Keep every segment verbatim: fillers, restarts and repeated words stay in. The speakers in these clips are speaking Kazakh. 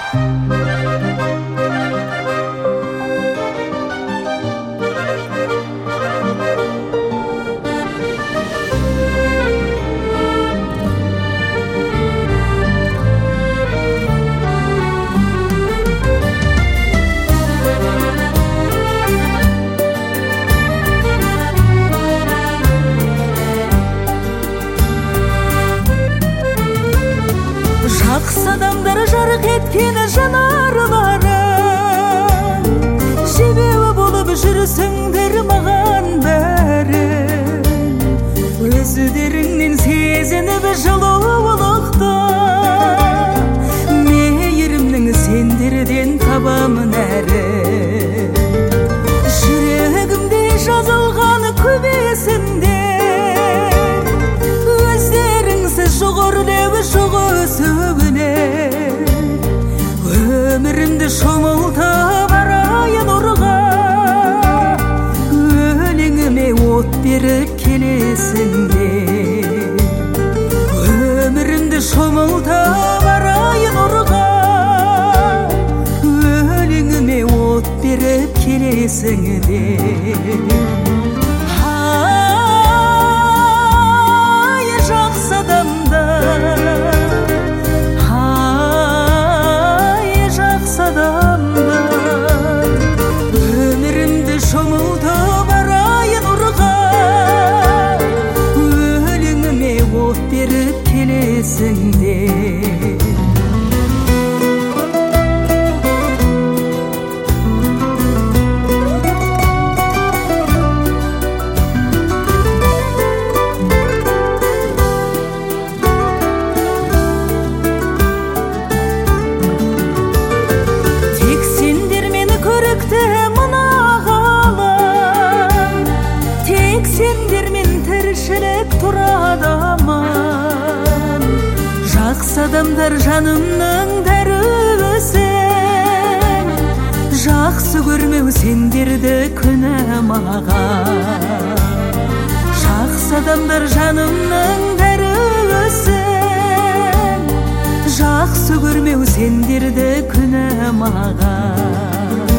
Жақсы адамдар жарық еткен жанарлары, себебі болып жүрсіңдер маған бәрін. Өздеріңнен сезініп жылулықты, мейірімнің сендерден табамын әрі. Жүрегімде жазылған көп есімдер, өздеріңсіз жоғырлеу жоқ өсуінен. Өмірімді шомылта барайын ұрға, өлеңіме от беріп келесіңдер. Өмірімді шомылта барайын ұрға, өлеңіме от беріп келесіңдер. Ай, жақсы адамдар, ай, жақсы адамдар, өмірімді шомылта барайын ұрға, өлеңіме от беріп келесіңдер. Жақсы адамдар жанымның дәрісің, жақсы көрмеу сендерді күнә маған. Жақсы адамдар жанымның дәрісің, жақсы көрмеу сендерді күнә маған.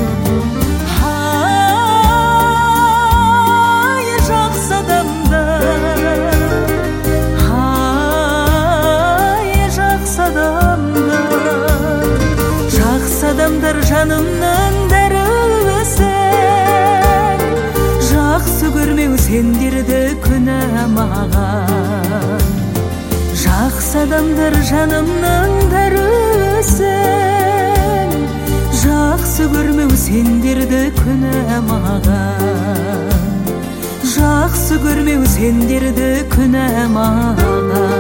Адамдар жанымның дәрісің, жақсы көрмеу сендерді күнә маған. Жақсы адамдар жанымның дәрісің, жақсы көрмеу сендерді күнә маған. Жақсы көрмеу сендерді күнә маған.